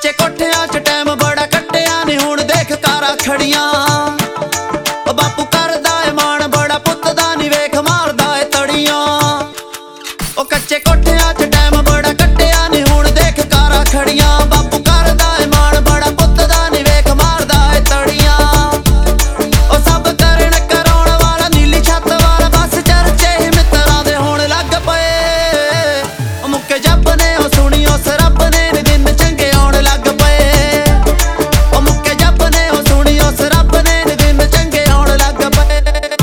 ਕੱਚੇ ਕੋਠਿਆਂ 'ਚ ਟਾਈਮ ਬੜਾ ਕੱਟਿਆ ਨੀ ਹੁਣ ਦੇਖ ਕਾਰਾਂ ਖੜੀਆਂ। ਓ ਬਾਪੂ ਕਰਦਾ ਏ ਮਾਣ ਬੜਾ ਪੁੱਤ ਦਾ ਨੀ ਵੇਖ ਮਾਰਦਾ ਏ ਤੜੀਆਂ। ਓ ਕੱਚੇ ਕੋਠਿਆਂ 'ਚ ਟਾਈਮ ਬੜਾ ਕੱਟਿਆ ਨੀ ਹੁਣ ਦੇਖ ਕਾਰਾਂ ਖੜੀਆਂ। ਬਾਪੂ ਕਰਦਾ ਏ ਮਾਣ ਬੜਾ ਪੁੱਤ ਦਾ ਨੀ ਵੇਖ ਮਾਰਦਾ ਏ ਤੜੀਆਂ। ਓ ਸਭ ਕਰਨ ਕਰਾਉਣ ਵਾਲਾ ਨੀਲੀ ਛੱਤ ਵਾਲਾ ਬਸ ਚਰਚੇ ਹੀ ਮਿੱਤਰਾਂ ਦੇ ਹੋਣ ਲੱਗ ਪਏ। ਓ ਮੁੱਕੇ ਜੱਬ ਨੇ ਓ ਸੁਣੀ ਉਸ ਰੱਬ ਨੇ ਨੀ ਦਿਨ ਚੰਗੇ ਆਉਣ ਲੱਗ ਪਏ। ਓ ਮੁੱਕੇ ਜੱਬ ਨੇ ਓ ਸੁਣੀ ਉਸ ਰੱਬ ਨੇ ਨੀ ਦਿਨ ਚੰਗੇ ਆਉਣ ਲੱਗ ਪਏ।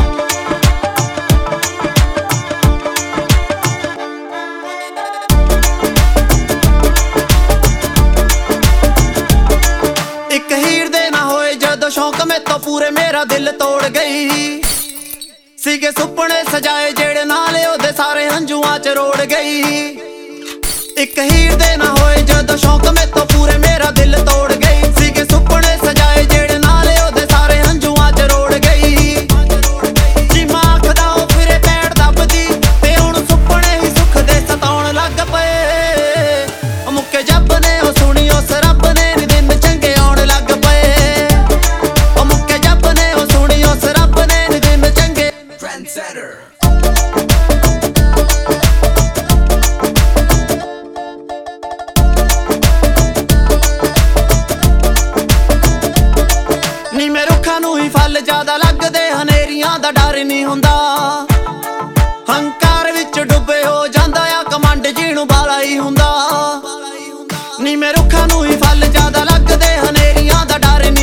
ਇੱਕ ਹੀਰ ਦੇ ਨਾ ਹੋਏ ਜਦੋਂ ਸ਼ੌਂਕ ਮੈਥੋਂ ਪੂਰੇ ਮੇਰਾ ਦਿਲ ਤੋੜ ਗਈ। ਸੀਗੇ ਸੁਪਨੇ ਸਜਾਏ ਜਿਹੜੇ ਨਾਲੇ ਉਹਦੇ ਸਾਰੇ ਹੰਝੂਆਂ 'ਚ ਰੋੜ ਗਈ। ਇੱਕ ਹੀਰ ਦੇ ਨਾ ਹੋਏ ਜਦੋਂ ਸ਼ੌਂਕ ਮੈਥੋਂ ਪੂਰੇ ਮੇਰਾ ਦਿਲ ਤੋੜ ਗਈ। ਸੀਗੇ ਸੁਪਨੇ ਸਜਾਏ ਜਿਹੜੇ ਨਾਲੇ ਉਹਦੇ ਸਾਰੇ ਹੰਝੂਆਂ 'ਚ ਰੋੜ ਗਈ। ਜਿਵੇਂ ਆਖਦਾ ਉਹ ਫਿਰੇ ਪੈੜ ਦੱਬਦੀ ਤੇ ਹੁਣ ਸੁਪਨੇ ਹੀ ਸੁੱਖ ਦੇ ਸਤਾਉਣ ਲੱਗ ਪਏ। ਉਹ ਮੁੱਕੇ ਜੱਬ ਨੇ ਉਹ ਸੁਣੀ ਉਸ ਰੱਬ ਨੇ ਨੀ ਦਿਨ ਚੰਗੇ ਆਉਣ ਲੱਗ ਪਏ। ਉਹ ਮੁੱਕੇ ਜੱਬ ਨੇ ਉਹ ਸੁਣੀ ਉਸ ਰੱਬ ਨੇ ਨੀ ਦਿਨ ਚੰਗੇ। ਨੀਵੇਂ ਰੁੱਖਾਂ ਨੂੰ ਹੀ ਫਲ ਜ਼ਿਆਦਾ ਲੱਗਦੇ ਹਨੇਰੀਆਂ ਦਾ ਡਰ ਨਹੀਂ ਹੁੰਦਾ। ਹੰਕਾਰ ਵਿੱਚ ਡੁੱਬੇ ਹੋ ਜਾਂਦਾ ਆ ਕਮੰਡ ਜਿਹਨੂੰ ਬਾਲਾ ਹੀ ਹੁੰਦਾ। ਨੀਵੇਂ ਰੁੱਖਾਂ ਨੂੰ ਹੀ ਫਲ ਜ਼ਿਆਦਾ ਲੱਗਦੇ ਹਨੇਰੀਆਂ ਦਾ ਡਰ ਨਹੀਂ